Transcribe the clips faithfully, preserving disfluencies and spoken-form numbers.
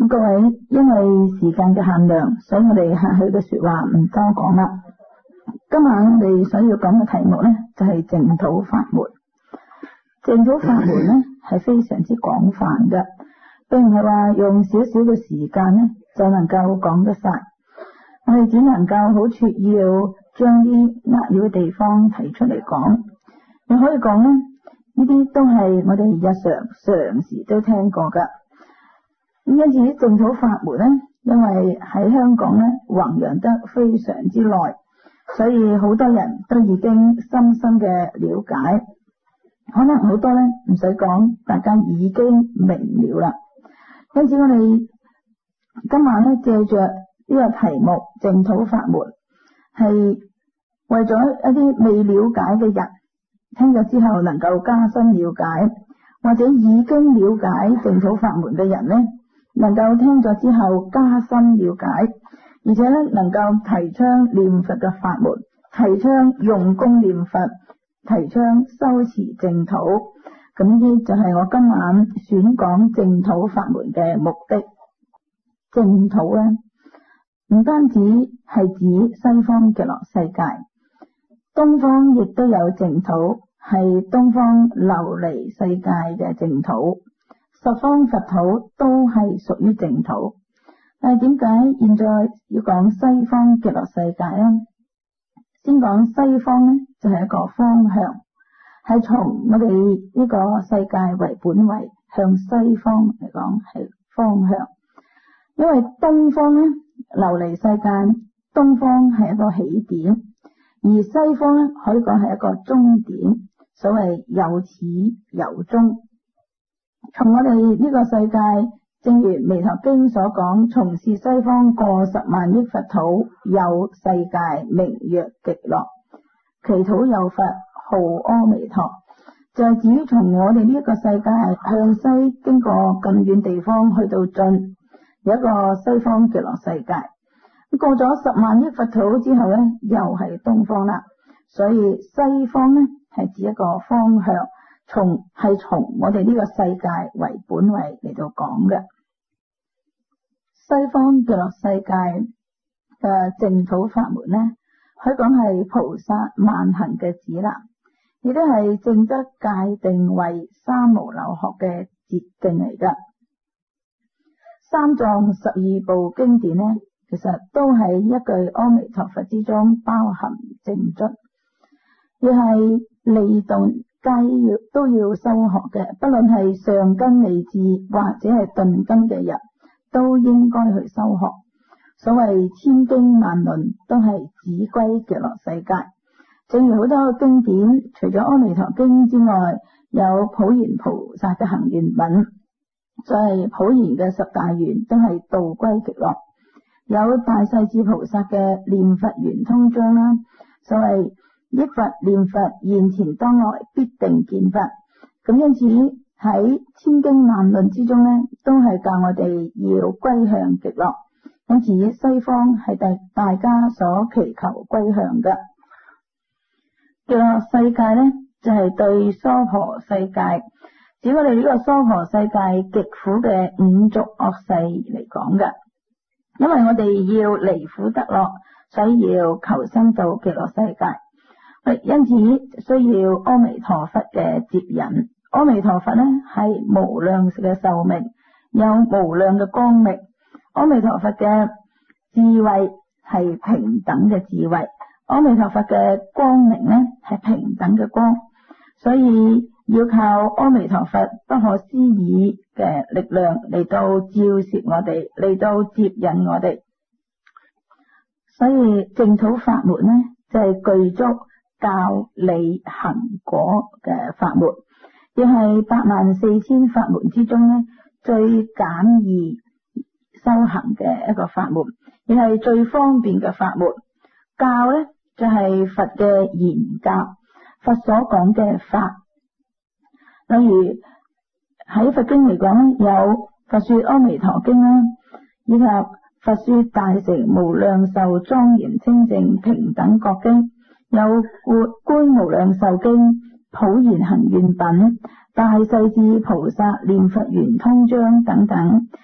咁各位，因為時間嘅限量，所以我哋客氣嘅說話唔多講啦。今晚我哋所要講嘅題目呢，就係淨土法門。淨土法門呢係非常之廣泛嘅，並唔係話用少少嘅時間呢就能夠講得晒。我哋只能夠好撮要將啲扼要嘅地方提出嚟講。你可以講呢，呢啲都係我哋日常常時都聽過噶。因此淨土法門呢，因為喺香港呢弘揚得非常之耐，所以好多人都已經深深嘅了解。可能好多呢唔使講，大家已經明了啦。因此我哋今晚呢借着呢個題目淨土法門，係為咗一啲未了解嘅人聽咗之後能夠加深了解，或者已經了解淨土法門嘅人呢，能夠聽咗之後加深了解，而且咧能夠提倡念佛嘅法門，提倡用功念佛，提倡修持淨土。咁呢就係我今晚選講淨土法門嘅目的。淨土咧唔單止係指西方極樂世界，東方亦都有淨土，係東方琉璃世界嘅淨土。十方佛土都係屬於淨土，但係點解現在要講西方極樂世界呢？先講西方呢，就係一個方向，係從我哋呢個世界為本位向西方嚟講係方向。因為東方呢，琉璃世界，東方係一個起點，而西方呢可以講係一個終點。所謂有始有終。從我哋呢個世界，正如彌陀經所講，從是西方過十萬億佛土，有世界名曰極樂，其土有佛號阿彌陀。就係、是、至於從我哋呢一個世界向西經過咁遠地方去到盡，有一個西方極樂世界。過咗十萬億佛土之後呢，又係東方啦。所以西方呢係指一個方向。從係從我哋呢個世界為本位嚟到講嘅。西方極樂世界嘅淨土法門呢，可以講係菩薩萬行嘅指南，亦都係正則界定為三無漏學嘅捷徑嚟噶。三藏十二部經典呢，其實都喺一句阿彌陀佛之中包含正足，亦係利鈍皆要都要修學嘅，不論係上根利智或者係頓根嘅人，都應該去修學。所謂千經萬論都係指歸極樂世界。正如好多經典，除咗阿彌陀經之外，有普賢菩薩嘅行願品，就係普賢嘅十大願都係導歸極樂。有大勢至菩薩嘅念佛圓通章啦，所謂憶佛念佛，現前當來必定見佛。咁因此喺千經萬論之中呢，都係教我哋要歸向極樂。因此西方係大大家所祈求歸向嘅。極樂世界呢，就係、是、對娑婆世界，指我哋呢個娑婆世界極苦嘅五濁惡世嚟講嘅。因為我哋要離苦得樂，所以要求生到極樂世界。因此需要阿彌陀佛嘅接引。阿彌陀佛呢係無量嘅壽命，有無量嘅光明。阿彌陀佛嘅智慧係平等嘅智慧，阿彌陀佛嘅光明呢係平等嘅光，所以要靠阿彌陀佛不可思議嘅力量嚟到照攝我哋，嚟到接引我哋。所以淨土法門呢就係、是、具足教理行果嘅法門，亦係八萬四千法門之中呢最簡易修行嘅一個法門，亦係最方便嘅法門。教呢就係、是、佛嘅言教，佛所講嘅法。例如喺佛經嚟講，有佛說阿彌陀經啦，以及佛說大乘無量壽莊嚴清淨平等覺經。有觀無量壽經、普賢行願品、大勢至菩薩念佛圓通章等等。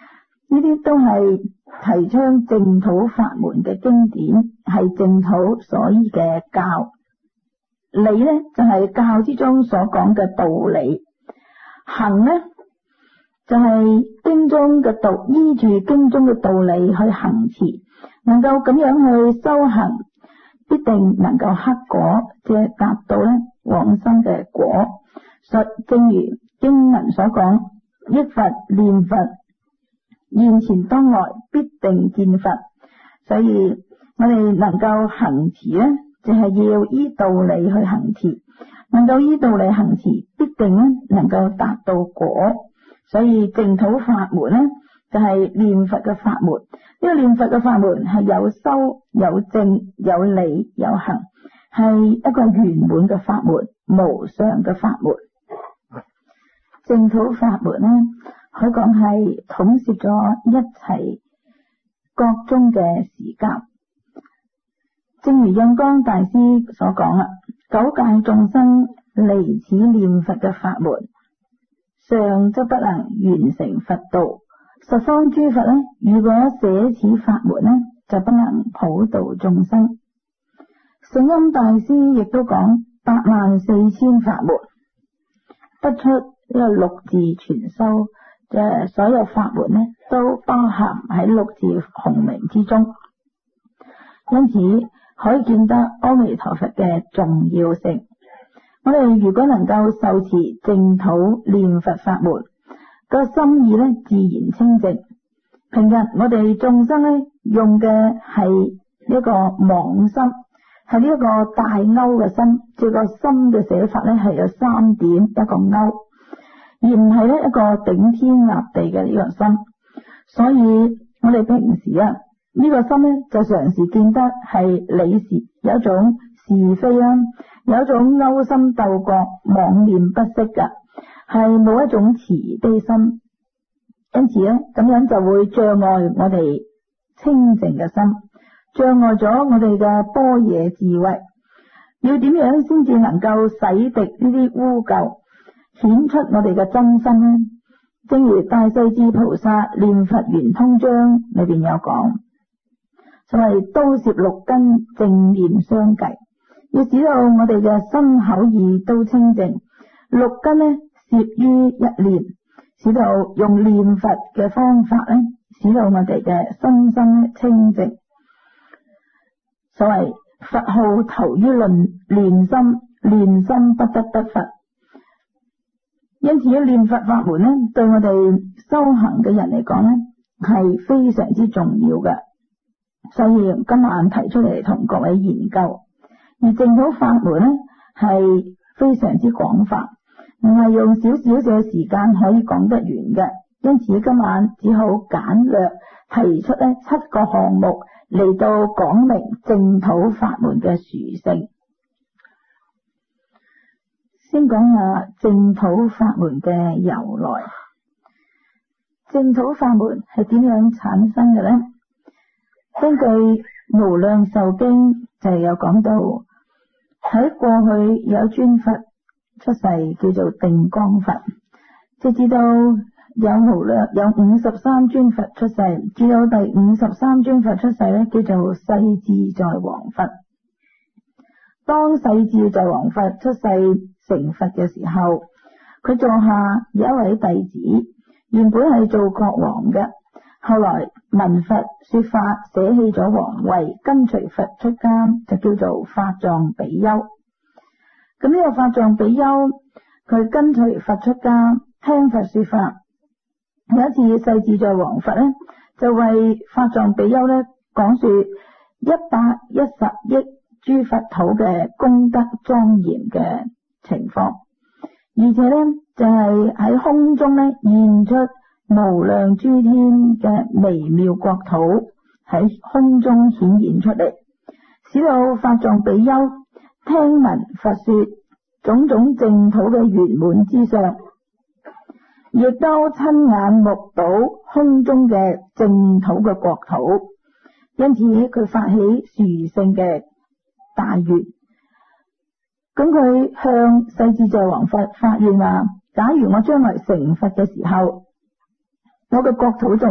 呢啲都係提倡淨土法門嘅經典，係淨土所依嘅教。理呢就係、是、教之中所講嘅道理，行呢就係、是、經中嘅道，依住經中嘅道理去行持，能夠咁樣去修行，必定能夠克果，即係達到咧往生嘅果。實正如經文所講，憶佛念佛，現前當來必定見佛。所以我哋能夠行持咧，就係、是、要依道理去行持，能夠依道理行持，必定咧能夠達到果。所以淨土法門咧就係、是、念佛嘅法門。呢、這個念佛嘅法門係有修有證有理有行，係一個圓滿嘅法門，無上嘅法門。淨土法門咧可講係統攝咗一切各宗嘅時間。正如印光大師所講啦，九界眾生離此念佛嘅法門，上則不能完成佛道。十方諸佛呢，如果捨此法門呢，就不能普度眾生。聖音大師亦都講八萬四千法門，不出呢個六字全修，即係所有法門呢都包含喺六字洪名之中。因此可以見得阿彌陀佛嘅重要性。我哋如果能夠受持淨土念佛法門，個心意咧自然清淨。平日我哋眾生咧用嘅係呢個妄心，係呢一個大勾嘅心，即係個心嘅寫法咧係有三點一個勾，而唔係咧一個頂天立地嘅呢個心。所以我哋平時啊呢、這個心咧就常時見得係理事，有一種是非啦，有一種勾心鬥角、妄念不息嘅。係冇一種慈悲心，因此咧咁樣就會障礙我哋清淨嘅心，障礙咗我哋嘅般若智慧。要點樣先至能夠洗滌呢啲污垢，顯出我哋嘅真心呢？正如大勢至菩薩念佛圓通章裏邊有講，所謂刀攝六根正念相繼，要使到我哋嘅身口意都清淨。六根呢攝於一念，使到用念佛嘅方法咧，使到我哋嘅身心清淨。所謂佛號投於論念心，念心不得得佛。因此念佛法門咧，對我哋修行嘅人嚟講咧，係非常之重要嘅。所以今晚提出嚟同各位研究，而淨土法門咧係非常之廣泛，唔係用少少嘅時間可以講得完嘅，因此今晚只好簡略提出咧七個項目嚟到講明淨土法門嘅殊勝。先講下淨土法門嘅由來。淨土法門係點樣產生嘅呢？根據《無量壽經》就有講到，喺過去有尊佛出世叫做定光佛，直至到有無量有五十三尊佛出世，至到第五十三尊佛出世咧，叫做世自在王佛。當世自在王佛出世成佛嘅時候，佢座下有一位弟子，原本係做國王嘅，後來聞佛說法，捨棄咗皇位，跟隨佛出家，就叫做法藏比丘。咁呢個法藏比丘，佢跟隨佛出家，聽佛說法。有一次世自在王佛呢，就為法藏比丘呢講說一百一十億諸佛土嘅功德莊嚴嘅情況，而且呢就係、是、喺空中呢現出無量諸天嘅微妙國土喺空中顯現出嚟，使到法藏比丘聽聞佛說種種淨土嘅圓滿之相，亦都親眼目睹空中嘅淨土嘅國土，因此佢發起殊勝嘅大願。咁佢向世自在王佛發願話：假如我將來成佛嘅時候，我嘅國土仲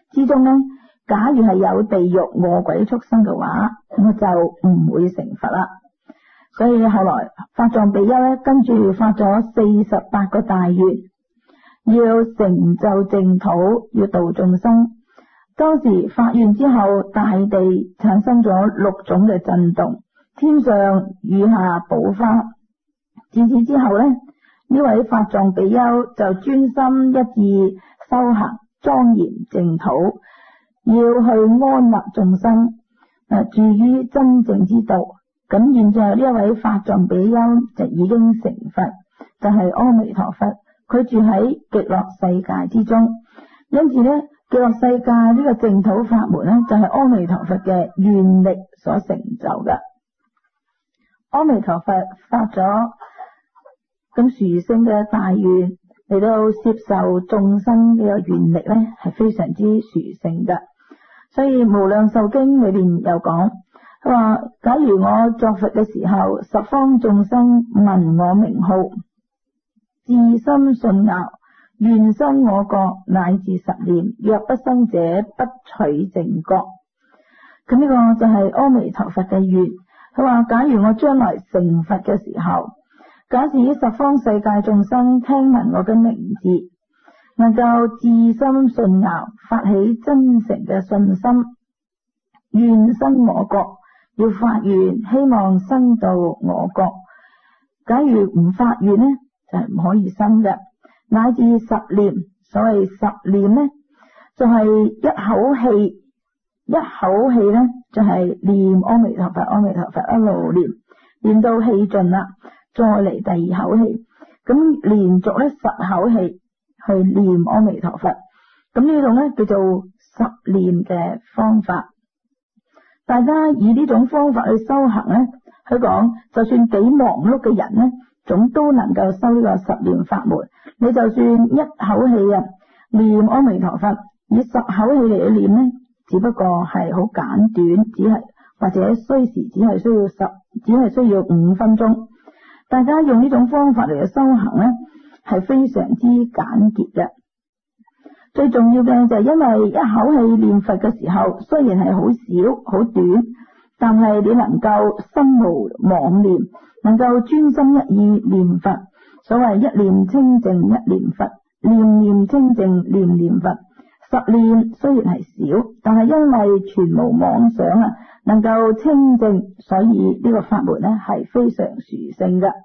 之中呢，假如係有地獄餓鬼畜生嘅話，咁就唔會成佛啦。所以後來法藏比丘咧，跟住發咗四十八個大願，要成就淨土，要度眾生。當時發願之後，大地產生咗六種嘅震動，天上雨下寶花。自此之後呢，呢位法藏比丘就專心一意修行莊嚴淨土，要去安立眾生，誒，住於真正之道。咁現在呢一位法藏比丘就已經成佛，就係、是、阿彌陀佛。佢住喺極樂世界之中，因此呢，極樂世界呢個淨土法門呢，就係、是、阿彌陀佛嘅願力所成就嘅。阿彌陀佛發咗咁殊勝嘅大願嚟到接受眾生呢個願力呢，係非常之殊勝嘅。所以無量壽經裏邊有講，佢話假如我作佛嘅時候，十方眾生聞我名號，自心信樂，願生我國，乃至十念，若不生者，不取正覺。咁呢個就係阿彌陀佛嘅願。佢話假如我將來成佛嘅時候，假使十方世界眾生聽聞我嘅名字，能夠自心信樂，發起真誠嘅信心，願生我國，要發願希望生到我國。假如唔發願呢，就係、是、唔可以生嘅。乃至十念，所謂十念呢，就係、是、一口氣，一口氣呢，就係、是、念阿彌陀佛，阿彌陀佛一路念，念到氣盡啦，再嚟第二口氣，咁連續呢十口氣去念阿彌陀佛。咁呢種呢，叫做十念嘅方法。大家以呢種方法去修行呢，佢講就算幾忙碌嘅人呢，總都能夠修呢個十念法門。你就算一口氣啊念阿彌陀佛，以十口氣嚟念呢，只不過係好簡短，只係或者需時只係需要十，只係需要五分鐘。大家用呢種方法嚟去修行呢，係非常之簡潔嘅。最重要嘅就係因為一口氣念佛嘅時候，雖然係好少好短，但係你能夠心無妄念，能夠專心一意念佛。所謂一念清淨一念佛，念念清淨念念佛。十念雖然係少，但係因為全無妄想啊，能夠清淨，所以呢個法門呢係非常殊勝嘅。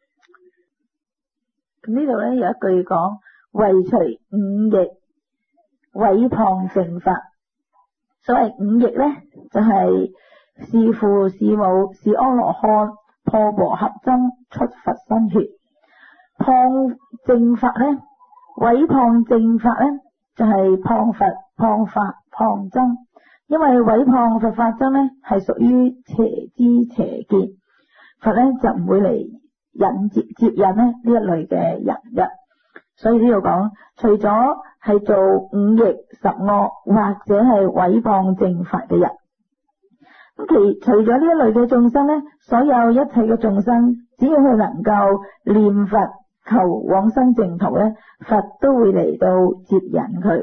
咁呢度呢有一句講，為除五逆，毀謗正法。所謂五逆呢，就係、是、是父是母是阿羅漢，破和合僧，出佛身血。謗正法呢，毀謗正法呢，就係、是、謗佛、謗法、謗僧。因為毀謗佛法僧呢，係屬於邪知邪見，佛呢就唔會嚟引接接引呢呢一類嘅人嘅。所以呢度講，除咗係做五逆十惡或者係毀謗正法嘅人，咁其除咗呢一類嘅眾生呢，所有一切嘅眾生，只要佢能夠念佛求往生淨土呢，佛都會嚟到接引佢。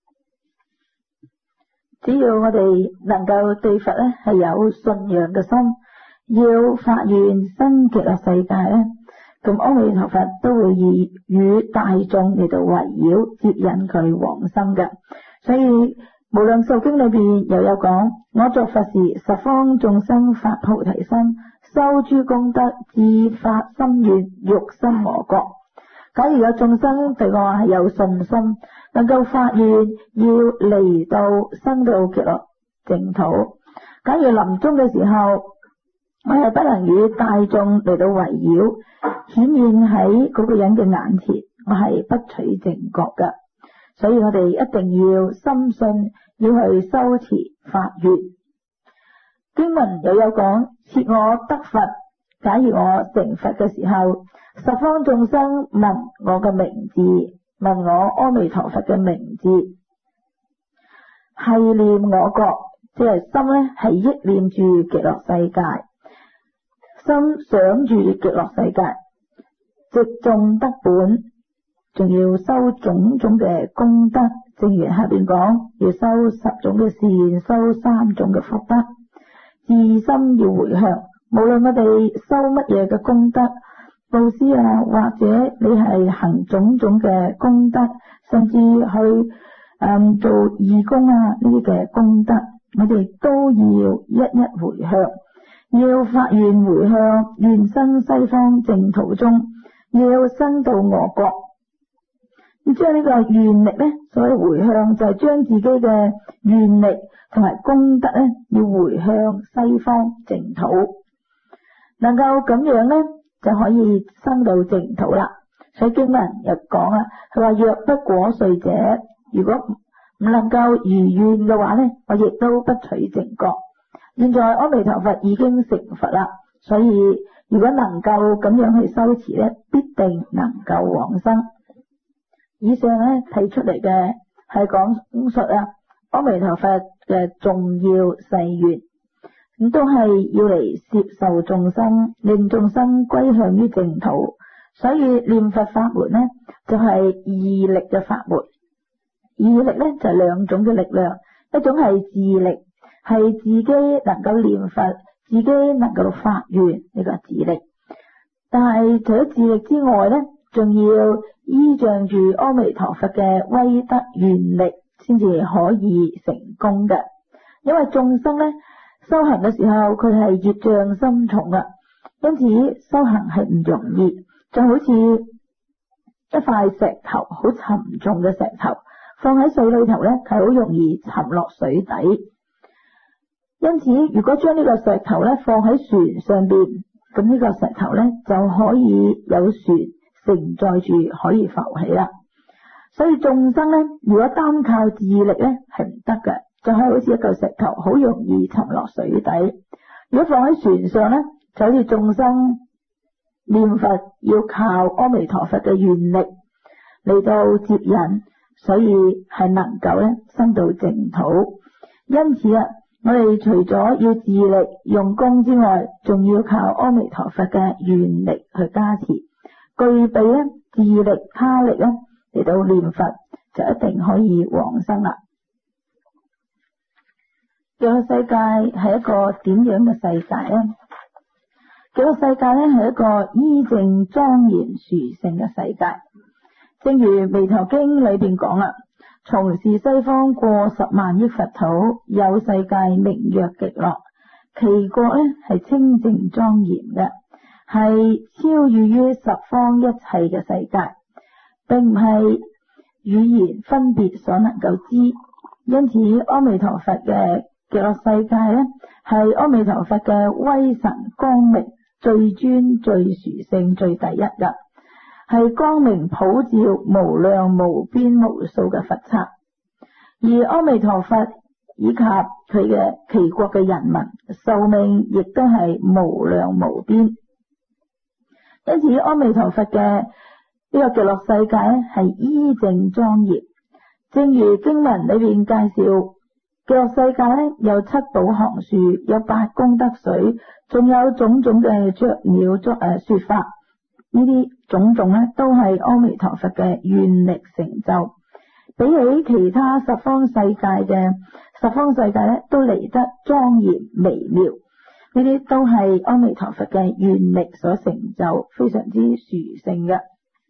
只要我哋能夠對佛呢係有信仰嘅心，要發願生極樂世界呢，咁阿彌陀佛都會以與大眾嚟到圍繞接引佢往生嘅。所以無量壽經裏邊又有講，我作佛時，十方眾生發菩提心，修諸功德，自發心願，欲生我國。假如有眾生對我係有信心，能夠發願要嚟到生到極樂淨土，假如臨終嘅時候，我係不能與大眾嚟到圍繞顯現喺嗰個人嘅眼前，我係不取正覺嘅。所以我哋一定要深信，要去修持發願。經文又有講，設我得佛，假如我成佛嘅時候，十方眾生聞我嘅名字，問我阿彌陀佛嘅名字，係念我國，即係心呢係憶念住極樂世界，心想住極樂世界，直種得本，仲要修種種嘅功德， 正如下邊講，要修十種嘅善，修三種嘅福德，自心要回向。無論我哋修乜嘢嘅功德，布施啊，或者你係行種種嘅功德，甚至去、嗯、做義工啊呢啲嘅功德，我哋都要一一回向，要發願回向，願生西方淨土中，要生到我國。要將呢個願力呢，所謂回向就係將自己嘅願力同埋功德呢，要回向西方淨土，能夠咁樣呢，就可以生到淨土啦。所以經文又講啦，佢話若不果遂者，如果唔能夠如願嘅話呢，我亦都不取正覺。現在阿彌陀佛已經成佛啦，所以如果能夠咁樣去修持呢，必定能夠往生。以上呢提出嚟嘅係講述啊阿彌陀佛嘅重要誓願，咁都係要嚟攝受眾生，令眾生歸向於淨土。所以念佛法門呢，就係義力嘅法門。義力呢，就係兩種嘅力量，一種係自力，係自己能夠念佛，自己能夠發願呢個自力。但係除咗自力之外呢，仲要依仗住阿彌陀佛嘅威德願力，先至可以成功嘅。因為眾生呢，修行嘅時候，佢係業障深重啊，因此修行係唔容易，就好似一塊石頭，好沉重嘅石頭，放喺水裏頭呢，係好容易沉落水底。因此，如果將呢個石頭呢放喺船上邊，咁呢個石頭呢就可以有船承載住，可以浮起啦。所以眾生呢，如果單靠自力呢，係唔得嘅，就係好似一嚿石頭，好容易沉落水底。如果放喺船上呢，就好似眾生念佛要靠阿彌陀佛嘅願力嚟到接引，所以係能夠呢生到淨土。因此啊，我哋除咗要自力用功之外，仲要靠阿彌陀佛嘅願力去加持，具備呢自力他力呢嚟到念佛，就一定可以往生啦。極樂世界係一個點樣嘅世界呢？極樂世界呢係一個依正莊嚴殊勝嘅世界。正如《彌陀經》裏邊講啦，從是西方過十萬億佛土，有世界名曰極樂，其國呢係清淨莊嚴嘅，係超越於十方一切嘅世界，並唔係語言分別所能夠知。因此阿彌陀佛嘅極樂世界呢，係阿彌陀佛嘅威神光明最尊最殊勝最第一嘅，係光明普照無量無邊無數嘅佛剎。而阿彌陀佛以及佢嘅其國嘅人民壽命亦都係無量無邊。因此阿彌陀佛嘅呢個極樂世界咧係依正莊嚴。正如經文裏邊介紹，極樂世界咧有七寶行樹，有八功德水，仲有種種嘅雀鳥作誒說法，呢啲種種咧都係阿彌陀佛嘅願力成就，比起其他十方世界嘅十方世界咧都嚟得莊嚴微妙。呢啲都係阿彌陀佛嘅願力所成就，非常之殊勝嘅。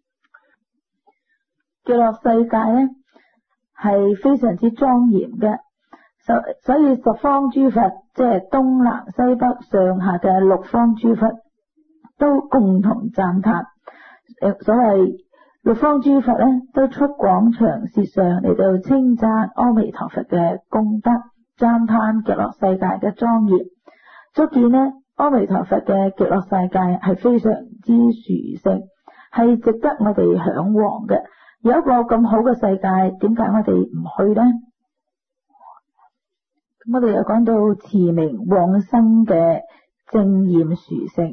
極樂世界咧係非常之莊嚴嘅，所所以十方諸佛，即係東南西北上下嘅六方諸佛都共同讚歎。所謂六方諸佛咧都出廣長舌上嚟到稱讚阿彌陀佛嘅功德，讚歎極樂世界嘅莊嚴，足見呢阿彌陀佛嘅極樂世界係非常之殊勝，係值得我哋向往嘅。有一個咁好嘅世界，點解我哋唔去呢？咁我哋又講到持名往生嘅正驗殊勝。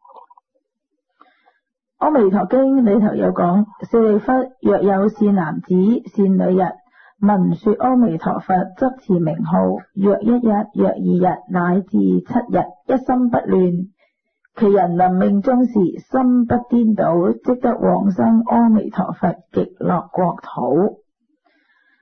阿彌陀經裏頭有講，舍利弗，若有善男子善女人聞說阿彌陀佛，則持名號，若一日，若二日，乃至七日，一心不亂。其人臨命終時，心不顛倒，即得往生阿彌陀佛極樂國土。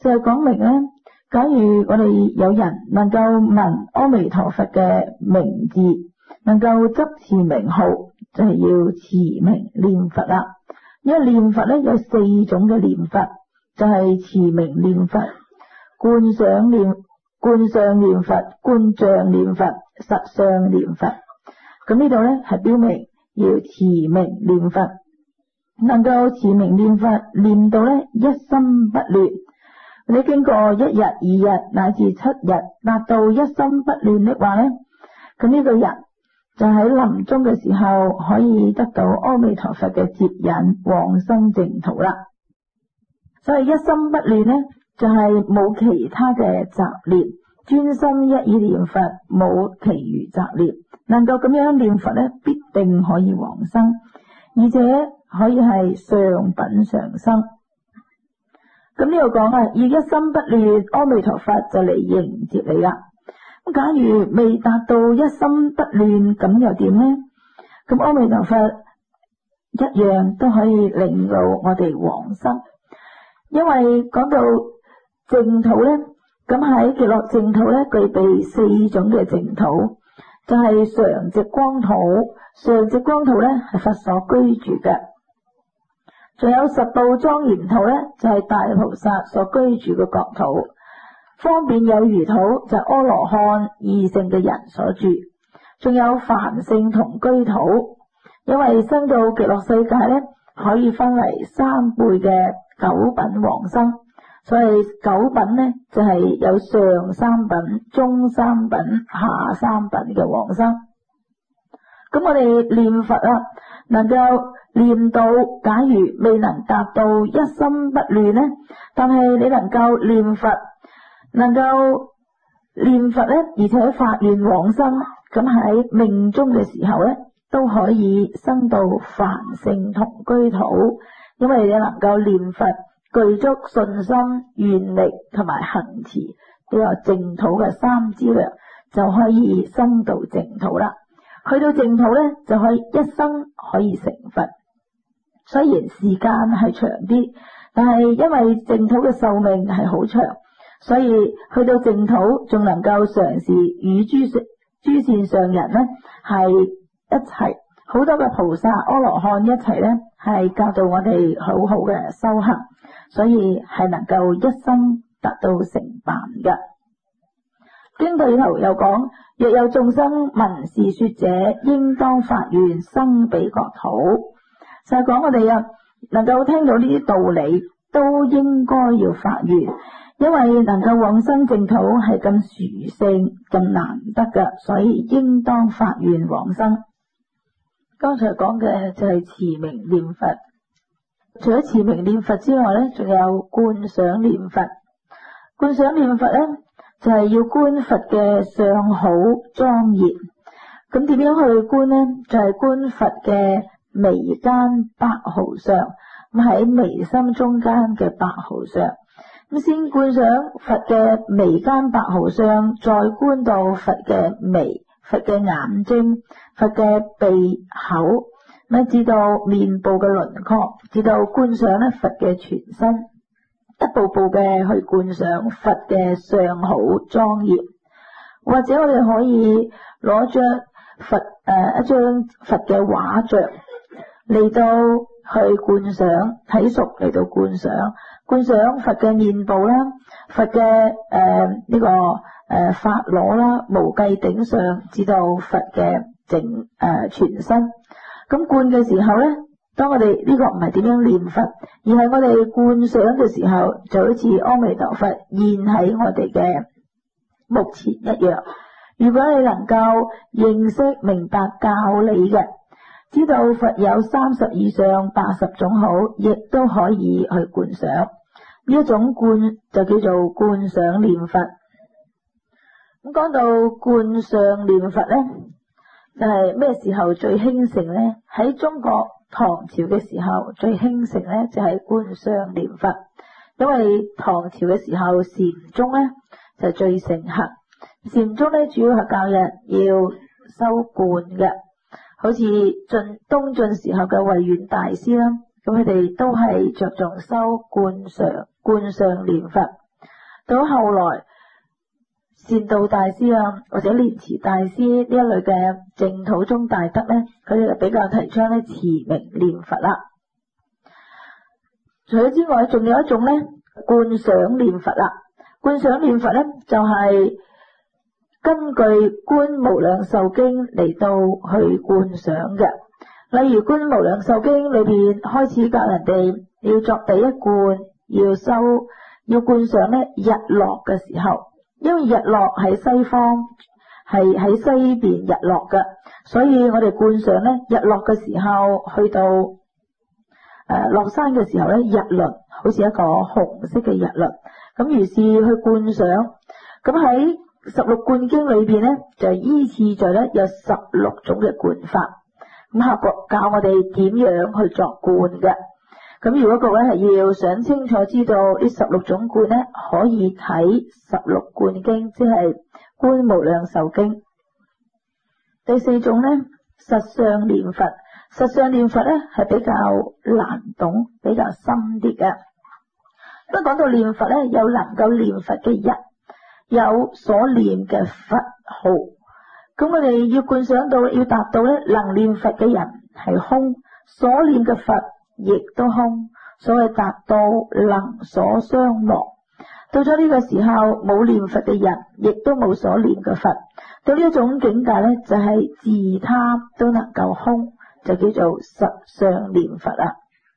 就係講明咧，假如我哋有人能夠聞阿彌陀佛嘅名字，能夠執持名號，就係要持名念佛啦。因為念佛咧有四種嘅念佛，就係持名念佛、觀想念、觀相念佛、觀像念佛、實相念佛。咁呢度咧係標明要持名念佛，能夠持名念佛，念到咧一心不亂。你經過一日、二日乃至七日，達到一心不亂的話咧，咁呢個人就喺臨終嘅時候可以得到阿彌陀佛嘅接引，往生淨土啦。所以一心不亂呢，就係冇其他嘅雜念，專心一意念佛，冇其餘雜念。能夠咁樣念佛呢，必定可以往生，而且可以係上品上生。咁呢度講啊，要一心不亂，阿彌陀佛就嚟迎接你啦。咁假如未達到一心不亂，咁又點呢？咁阿彌陀佛一樣都可以令到我哋往生。因為講到淨土咧，咁喺極樂淨土咧，具備四種嘅淨土，就係、是、常寂光土。常寂光土咧係佛所居住嘅，仲有十度莊嚴土咧，就係、是、大菩薩所居住嘅國土。方便有餘土就係、阿羅漢二乘嘅人所住，仲有凡聖同居土。因為生到極樂世界咧，可以分為三輩嘅九品往生，所以九品呢就係、是、有上三品、中三品、下三品嘅往生。咁我哋念佛啊，能夠念到，假如未能達到一心不亂呢，但係你能夠念佛，能夠念佛咧，而且發願往生，咁喺命終嘅時候咧，都可以生到凡聖同居土。因為你能夠念佛，具足信心、願力同埋行持呢個淨土嘅三資糧，就可以生到淨土啦。去到淨土咧，就可以一生可以成佛。雖然時間係長啲，但係因為淨土嘅壽命係好長，所以去到淨土仲能夠嘗試與諸善諸善上人呢係一齊，好多嘅菩薩阿羅漢一齊呢係教導我哋好好嘅修行，所以係能夠一生達到成辦嘅。經裏頭又講，若有眾生聞是說者，應當發願生彼國土。就係講我哋啊，能夠聽到呢啲道理，都應該要發願，因為能夠往生淨土係咁殊勝、咁難得嘅，所以應當發願往生。剛才講嘅就係持名念佛，除咗持名念佛之外咧，仲有觀想念佛。觀想念佛咧，就係要觀佛嘅相好莊嚴。咁點樣去觀呢？就係、是、觀佛嘅眉間白毫相，咁喺眉心中間嘅白毫相。咁先觀想佛嘅眉間白毫相，再觀到佛嘅眉、佛嘅眼睛、佛嘅鼻口，咁至到面部嘅輪廓，至到觀想咧佛嘅全身。一步步嘅去觀想佛嘅相好莊嚴，或者我哋可以攞張佛誒、呃、一張佛嘅畫像嚟到去觀想，睇熟嚟到觀想，觀想佛嘅面部啦，佛嘅誒呢個誒髮裸啦，無計頂上，至到佛嘅整誒、呃、全身。咁觀嘅時候咧，當我哋呢個唔係點樣念佛，而係我哋觀想嘅時候，就好似阿彌陀佛現喺我哋嘅目前一樣。如果你能夠認識明白教理嘅，知道佛有三十以上八十種好，亦都可以去觀想。呢一種觀就叫做觀想念佛。咁講到觀想念佛咧，就係咩時候最興盛咧？喺中國唐朝嘅時候最興盛咧，就係觀想念佛。因為唐朝嘅時候禪宗咧就最盛行，禪宗咧主要係教人要修觀嘅，好似晉東晉時候嘅慧遠大師啦，咁佢哋都係着重修觀想觀想念佛。 到後來善導大師啊，或者蓮池大師呢一類嘅淨土宗大德咧，佢哋就比較提倡咧持名念佛啦。除咗之外，仲有一種咧觀想念佛啦。觀想念佛咧就係、是、根據《觀無量壽經》嚟到去觀想嘅。例如《觀無量壽經》裏邊開始教人哋要作第一觀，要修要觀想咧日落嘅時候，因為日落喺西方，係喺西邊日落嘅，所以我哋觀想咧日落嘅時候去到誒、呃、落山嘅時候咧日輪好似一個紅色嘅日輪，咁於是去觀想。咁喺十六觀經裏邊咧就依次序咧有十六種嘅觀法，咁下個教我哋點樣去作觀嘅。咁如果各位係要想清楚知道呢十六種觀咧，可以睇十六觀經，即係觀無量壽經。第四種咧實相念佛，實相念佛咧係比較難懂，比較深啲嘅。咁講到念佛咧，有能夠念佛嘅人，有所念嘅佛號。咁我哋要觀想到，要達到咧能念佛嘅人係空，所念嘅佛亦都空，所謂達到能所相忘。到咗呢個時候，冇念佛嘅人，亦都冇所念嘅佛。到呢一種境界咧，就係、是、自他都能夠空，就叫做實相念佛啦。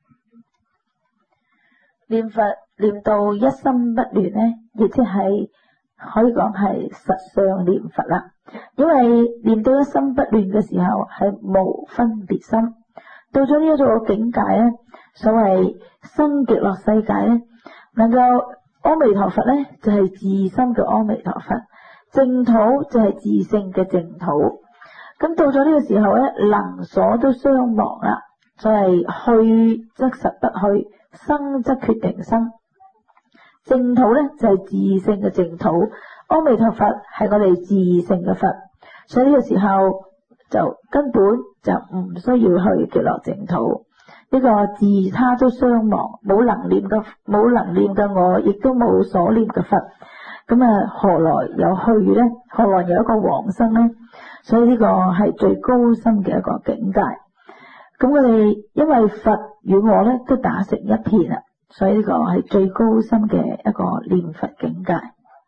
念佛念到一心不亂咧，亦即係可以講係實相念佛啦。因為念到一心不亂嘅時候，係無分別心。到咗呢一種境界咧，所謂生極樂世界咧，能夠阿彌陀佛咧就係、是、自心嘅阿彌陀佛，淨土就係自性嘅淨土。咁到咗呢個時候咧，能所都相忘啦，所謂去則實不去，生則決定生。淨土咧就係、是、自性嘅淨土，阿彌陀佛係我哋自性嘅佛，所以呢個時候就根本就唔需要去極樂淨土。呢、這個自他都相忘，冇能念嘅冇能念嘅我，亦都冇所念嘅佛。咁啊，何來有去呢？何來有一個往生呢？所以呢個係最高深嘅一個境界。咁我哋因為佛與我咧都打成一片啦，所以呢個係最高深嘅一個念佛境界。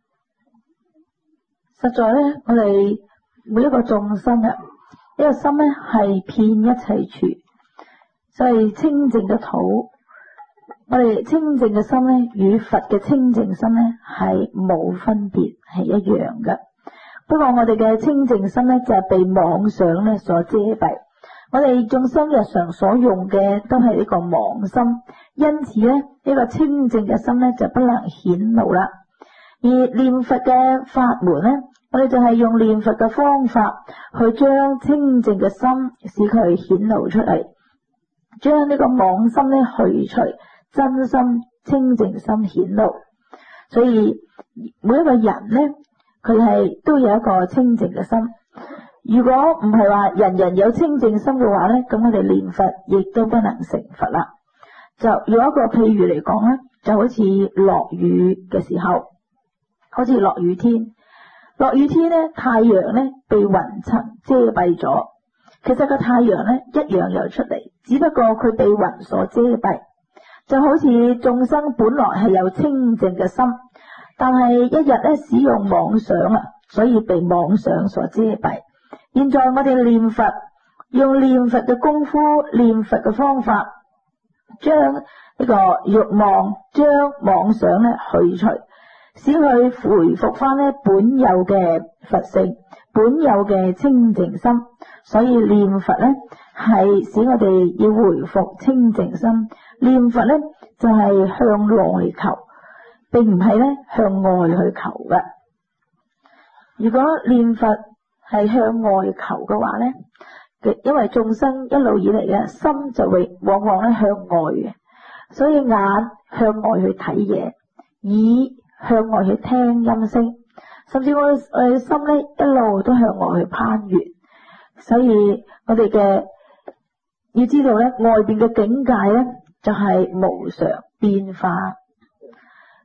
實在咧，我哋每一個眾生啊，呢個心咧係遍一切處。所以清淨嘅土，我哋清淨嘅心咧，與佛嘅清淨心咧係冇分別，係一樣嘅。不過我哋嘅清淨心咧就係被妄想咧所遮蔽。我哋眾生日常所用嘅都係呢個妄心，因此咧呢個清淨嘅心咧就不能顯露啦。而念佛嘅法門咧，我哋就係用念佛嘅方法去將清淨嘅心使佢顯露出嚟。將呢個妄心咧去除，真心清淨心顯露。所以每一個人咧，佢係都有一個清淨嘅心。如果唔係話人人有清淨心嘅話咧，咁我哋念佛亦都不能成佛啦。就用一個譬喻嚟講咧，就好似落雨嘅時候，好似落雨天，落雨天咧，太陽咧被雲層遮蔽咗。其實個太陽咧一樣有出嚟，只不過佢被雲所遮蔽。就好似眾生本來係有清淨嘅心，但係一日咧使用妄想啊，所以被妄想所遮蔽。現在我哋念佛，用念佛嘅功夫，念佛嘅方法，將呢個欲望、將妄想咧去除，使佢回復翻咧本有嘅佛性，本有嘅清淨心。所以念佛咧係使我哋要回復清淨心，念佛咧就係、是、向內求，並唔係咧向外去求嘅。如果念佛係向外求嘅話咧，因為眾生一路以嚟嘅心就會往往咧向外嘅，所以眼向外去睇嘢，耳向外去聽音聲，甚至我哋我哋心咧一路都向外去攀越。所以我哋嘅要知道咧，外邊嘅境界咧就係無常變化。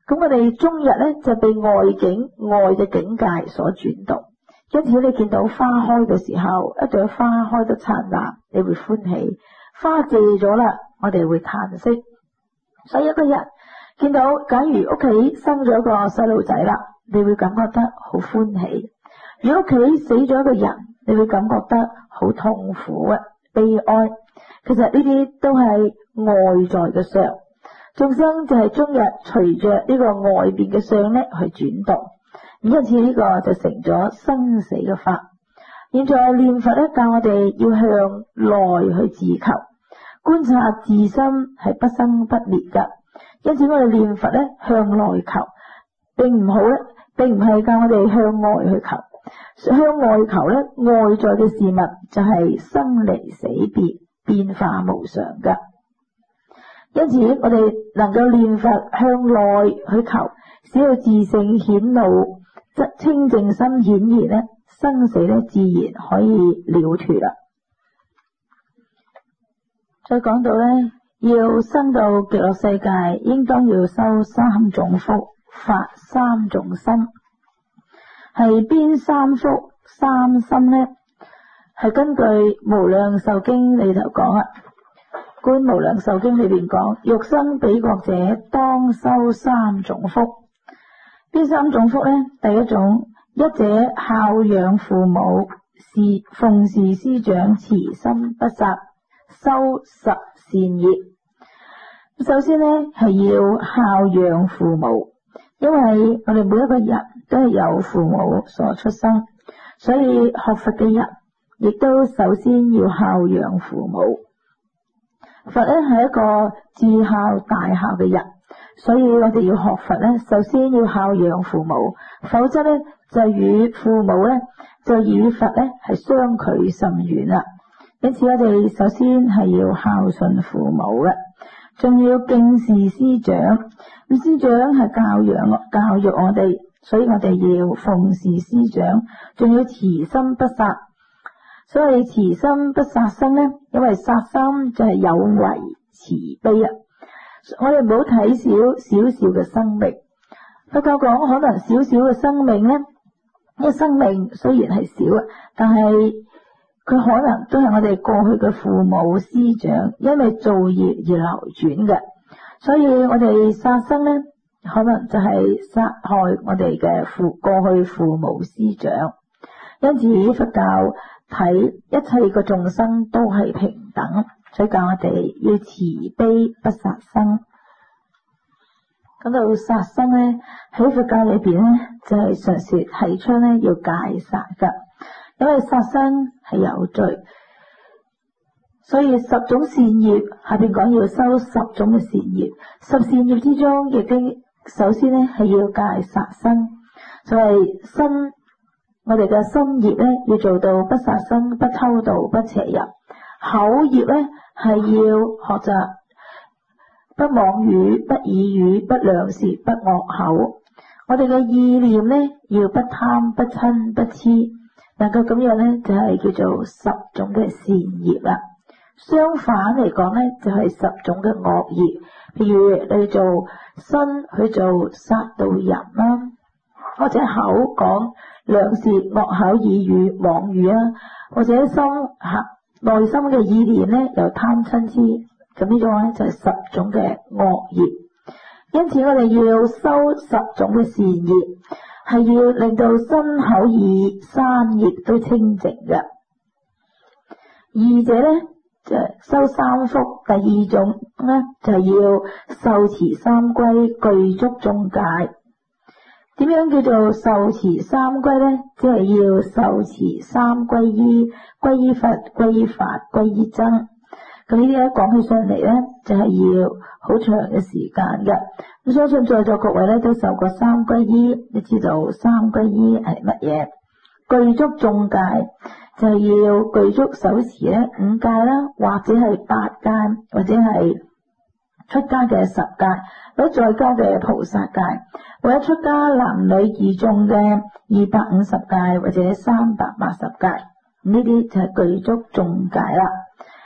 咁我哋終日咧就被外境外嘅境界所轉動，因此你見到花開嘅時候，一朵花開得燦爛，你會歡喜；花謝咗啦，我哋會嘆息。所以一個人見到假如屋企生咗個細路仔啦，你會感覺得好歡喜；如果屋企死咗一個人，你會感覺得好痛苦啊，悲哀。其實呢啲都係外在嘅相，眾生就係終日隨着呢個外邊嘅相咧去轉動，因此呢個就成咗生死嘅法。現在念佛咧教我哋要向內去自求，觀察自心係不生不滅噶。因此我哋念佛咧向內求，並唔好咧，並唔係教我哋向外去求。向外求咧，外在嘅事物就係生離死別，變化無常噶。因此我哋能夠念佛向內去求，使到自性顯露，則清淨心顯現咧，生死咧自然可以了脫啦。再講到咧，要生到極樂世界，應當要修三種福，發三種心。係邊三福三心呢？係根據無量壽經裏頭講啊，觀無量壽經裏邊講，欲生彼國者，當修三種福。邊三種福呢？第一種，一者孝養父母，是奉事師長，慈心不殺，修十善業。首先呢，係要孝養父母，因為我哋每一個人都係由父母所出生，所以學佛嘅人亦都首先要孝養父母。佛咧係一個至孝大孝嘅人，所以我哋要學佛咧，首先要孝養父母，否則咧就與父母咧就與佛咧係相距甚遠啦。因此我哋首先係要孝順父母嘅，仲要敬事師長。咁師長係教養教育我哋，所以我哋要奉事師長，仲要慈心不殺。所以慈心不殺生咧，因為殺生就係有為慈悲啊。我哋唔好睇小少少嘅生命。佛教講可能少少嘅生命咧，因為生命雖然係少啊，但係佢可能都係我哋過去嘅父母師長，因為造業而流轉嘅。所以我哋殺生咧，可能就係殺害我哋嘅父過去父母師長。因此佛教睇一切嘅眾生都係平等，所以教我哋要慈悲不殺生。講到殺生咧，喺佛教裏邊咧就係常時提出咧要戒殺噶，因為殺生係有罪。所以十種善業下邊講要修十種嘅善業，十善業之中亦都首先咧係要戒殺生。所謂身我哋嘅身業咧要做到不殺生、不偷盜、不邪淫；口業咧係要學習不妄語、不綺語、不兩舌、不惡口。我哋嘅意念咧要不貪、不嗔、不痴，能夠咁樣咧就係叫做十種嘅善業啦。相反嚟講咧就係十種嘅惡業，譬如你做身去做殺盜淫啦，或者口講兩舌、惡口、綺語、妄語啊，或者心吓內心嘅意念咧由貪嗔痴，咁呢種咧就係十種嘅惡業。因此我哋要修十種嘅善業，係要令到身口意三業都清淨嘅。二者咧就係修三福，第二種咧就係要受持三歸，具足眾戒。點樣叫做受持三歸呢？即係要受持三歸依，歸依佛、歸依法、歸依僧。咁呢啲咧講起上嚟呢，就係、是、要好長嘅時間嘅。咁相信在座各位呢都受過三歸依，你知道三歸依係乜嘢？具足眾戒就係、是、要具足手持咧五戒啦，或者係八戒，或者係出家嘅十戒，或者在家嘅菩薩戒，或者出家男女二眾嘅二百五十戒，或者三百八十戒，呢啲就係具足眾戒啦。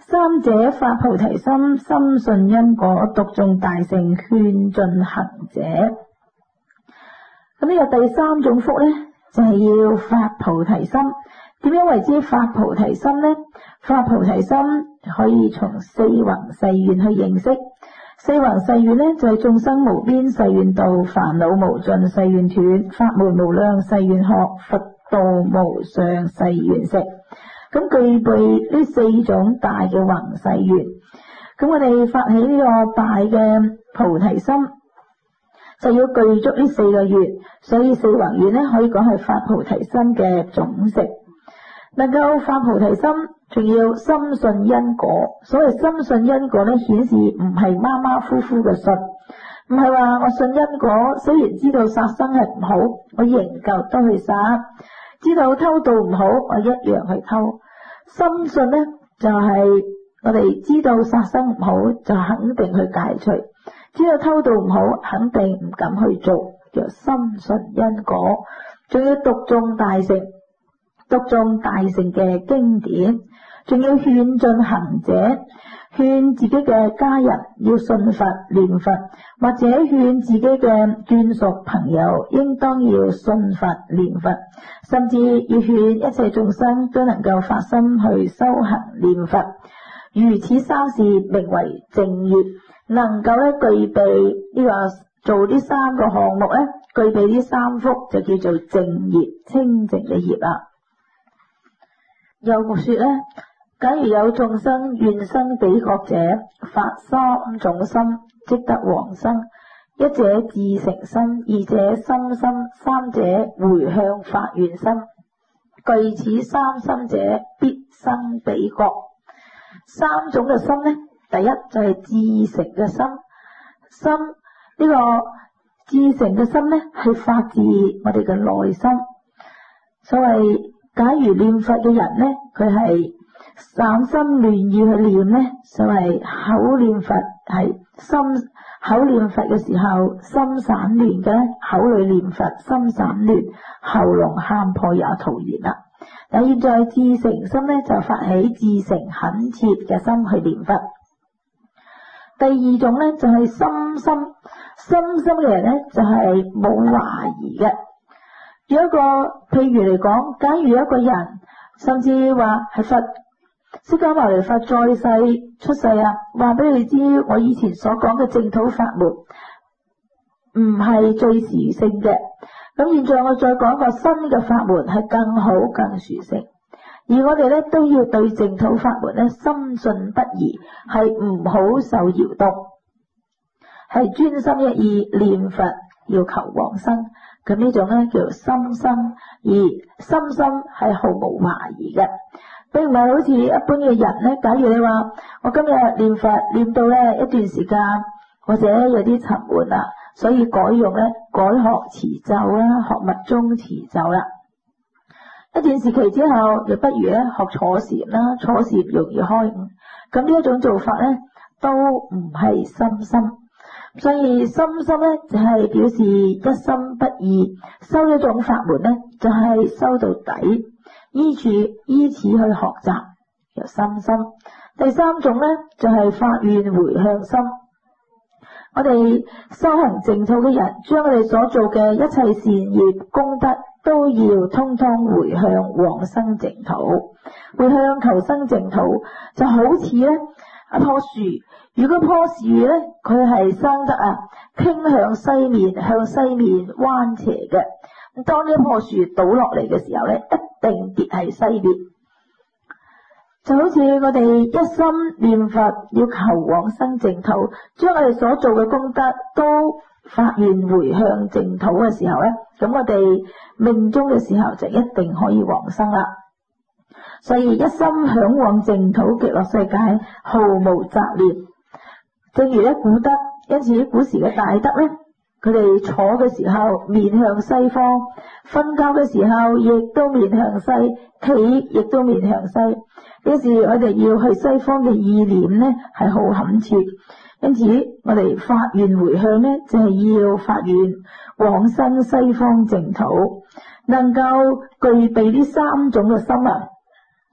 三者發菩提心，深信因果，讀誦大乘，勸進行者。咁呢個第三種福呢，就係、是、要發菩提心。點樣為之發菩提心呢？發菩提心可以從四弘誓願去認識。四弘誓願呢，就係、是、眾生無邊誓願度，煩惱無盡誓願斷，法門無量誓願學，佛道無上誓願食。咁具備呢四種大嘅弘誓願，咁我哋發起呢個大嘅菩提心，就要具足呢四個願。所以四弘願呢，可以講係發菩提心嘅總成。能夠發菩提心，仲要深信因果。所謂深信因果呢，顯示唔係馬馬虎虎嘅信，唔係話我信因果，雖然知道殺生係唔好，我仍舊都去殺；知道偷盜唔好，我一樣去偷。深信呢，就係、是、我哋知道殺生唔好，就肯定去戒除；知道偷盜唔好，肯定唔敢去做，叫深信因果。仲要讀誦大乘。讀誦大乘嘅經典，仲要勸進行者，勸自己嘅家人要信佛念佛，或者勸自己嘅眷屬朋友應當要信佛念佛，甚至要勸一切眾生都能夠發心去修行念佛。如此三事名為正業，能夠咧具備呢、這個做呢三個項目咧，具備呢三福就叫做正業，清淨嘅業啦。又說咧，假如有眾生願生彼國者，發三種心，即得往生。一者至誠心，二者心心，三者回向發願心。具此三心者，必生彼國。三種嘅心呢，第一就係至誠嘅心。心呢、這個至誠嘅心呢，係發自我哋嘅內心。所謂假如念佛嘅人呢，佢係散心亂意去念呢，所謂口念佛係心口念佛嘅時候心散亂嘅，口裏念佛心散亂，喉嚨喊破也徒然啦。但現在至誠心呢，就發起至誠懇切嘅心去念佛。第二種呢，就係、是、心心心心嘅人呢，就係冇懷疑嘅。有一個譬如嚟講，假如一個人甚至話係佛釋迦牟尼佛在世出世啊，話俾你知我以前所講嘅淨土法門唔係最殊勝嘅，咁現在我再講個新嘅法門係更好更殊勝，而我哋咧都要對淨土法門咧深信不疑，係唔好受搖動，係專心一意念佛要求往生。咁呢種咧叫做心心，而心心係毫無懷疑嘅，並唔係好似一般嘅人咧。假如你話我今日念佛念到咧一段時間，或者有啲沉悶啦，所以改用咧改學持咒啦，學密宗持咒啦。一段時期之後，又不如咧學坐禪啦，坐禪容易開悟。咁呢一種做法咧，都唔係心心。所以心心咧就係、是、表示一心不二，修一種法門咧就係、是、修到底，依住依此去學習，由心心。第三種咧就係、是、發願回向心。我哋修行淨土嘅人，將我哋所做嘅一切善業功德都要通通回向往生淨土，回向求生淨土，就好似咧一棵樹。如果棵樹咧，佢係生得啊傾向西面，向西面彎斜嘅，咁當呢棵樹倒落嚟嘅時候咧，一定跌喺西面。就好似我哋一心念佛，要求往生淨土，將我哋所做嘅功德都發願回向淨土嘅時候咧，咁我哋命終嘅時候就一定可以往生啦。所以一心向往淨土極樂世界，毫無雜念。正如咧古德，因此古時嘅大德咧，佢哋坐嘅時候面向西方，瞓覺嘅時候亦都面向西，企亦都面向西。於是我哋要去西方嘅意念咧係好懇切，因此我哋發願回向咧就係、是、要發願往生西方淨土，能夠具備呢三種嘅心啊，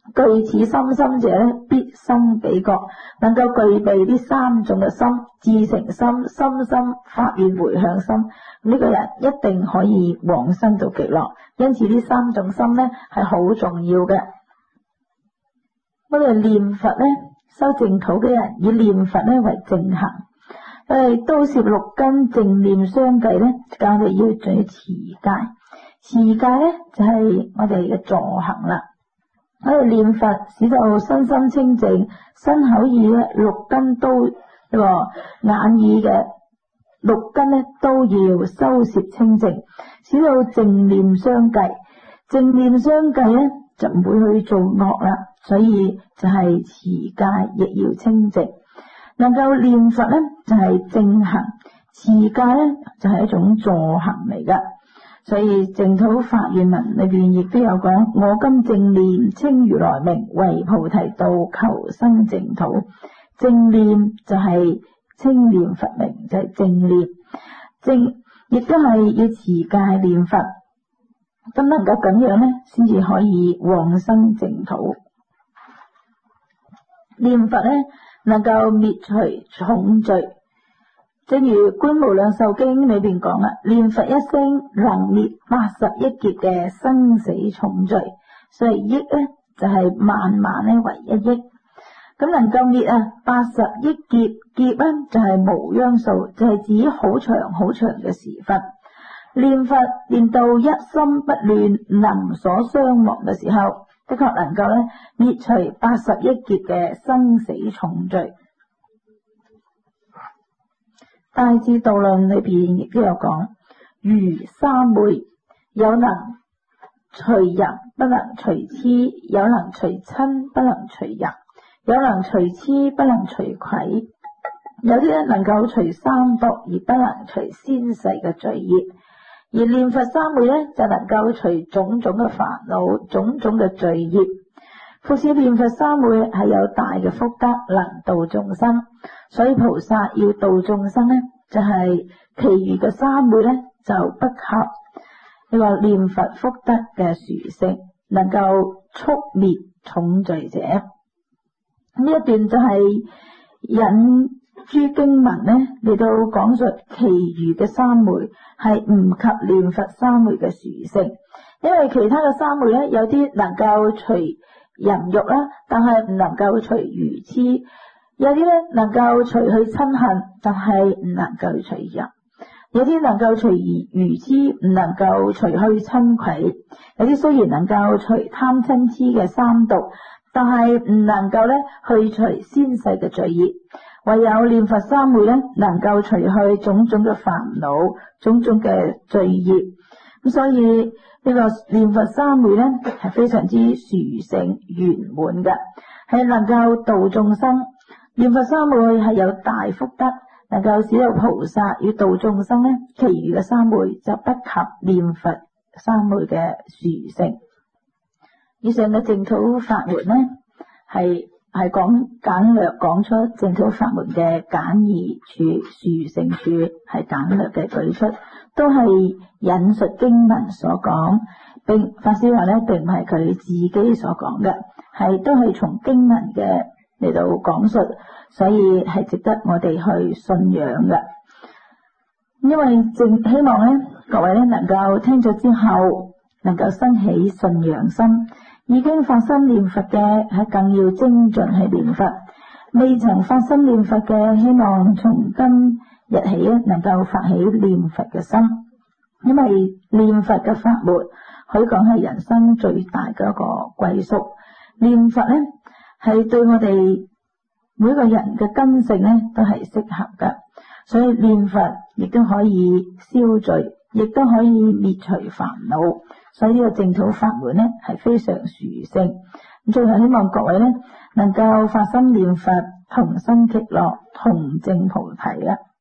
具此心心者咧，必生彼國，能夠具備呢三種嘅心，至誠心、心心、發願回向心，呢個人一定可以往生到極樂。因此呢三種心咧係好重要嘅。我哋念佛咧，修淨土嘅人以念佛咧為正行，誒，都攝六根正念相繼咧，教我哋要做持戒。持戒咧就係我哋嘅助行啦。我哋念佛使到身心清淨，身口意咧六根都呢個眼耳嘅六根咧都要收攝清淨，使到正念相繼。正念相繼咧就唔會去做惡啦，所以就係持戒亦要清淨。能夠念佛咧就係正行，持戒咧就係一種助行嚟噶。所以淨土發願文裏邊亦都有講：我今正念稱如來名，為菩提道求生淨土。正念就係稱念佛名，就係、是、正念。正亦都係要持戒念佛，咁能夠咁樣咧，先至可以往生淨土。念佛咧能夠滅除重罪。正如《觀無量壽經》裏邊講啦，念佛一聲能滅八十億劫嘅生死重罪，所以億咧就係萬萬咧為一億，咁能夠滅啊八十億劫，劫咧就係無央數，就係指好長好長嘅時分。念佛念到一心不亂，能所相忘嘅時候，的確能夠咧滅除八十億劫嘅生死重罪。大智度論裏邊亦都有講，如三昧，有能除淫，不能除痴；有能除瞋，不能除淫；有能除痴，不能除愧。有啲咧能夠除三毒，而不能除先世嘅罪業。而念佛三昧咧，就能夠除種種嘅煩惱、種種嘅罪業。復次念佛三昧係有大嘅福德，能度眾生。所以菩薩要度眾生咧，就係、是、其餘嘅三昧咧就不及呢個念佛福德嘅殊勝，能夠速滅重罪者。呢一段就係引諸經文咧嚟到講述其餘嘅三昧係唔及念佛三昧嘅殊勝，因為其他嘅三昧咧有啲能夠除淫欲啦，但係唔能夠除愚癡；有啲咧能夠除去嗔恨，但係唔能夠除淫；有啲能夠除愚愚癡，唔能夠除去嗔愧；有啲雖然能夠除貪嗔癡嘅三毒，但係唔能夠咧去除先世嘅罪業。唯有念佛三昧咧，能夠除去種種嘅煩惱、種種嘅罪業。咁所以呢個念佛三昧咧係非常之殊勝圓滿嘅，係能夠度眾生。念佛三昧係有大福德，能夠使到菩薩要度眾生咧，其餘嘅三昧就不及念佛三昧嘅殊勝。以上嘅淨土法門咧係係講簡略講出淨土法門嘅簡易處、殊勝處，係簡略嘅舉出，都係引述經文所講，並法師話咧，並唔係佢自己所講嘅，係都係從經文嘅嚟到講述，所以係值得我哋去信仰嘅。因為正希望咧，各位咧能夠聽咗之後，能夠生起信仰心。已經發心念佛嘅，係更要精進去念佛；未曾發心念佛嘅，希望從今日起咧，能夠發起念佛嘅心。因為念佛嘅法門，可以講係人生最大嘅一個歸宿。念佛咧，係對我哋每個人嘅根性咧，都係適合嘅。所以念佛亦都可以消罪，亦都可以滅除煩惱。所以呢個淨土法門咧係非常殊勝。咁最後希望各位咧能夠發心念佛，同生極樂，同證菩提啦。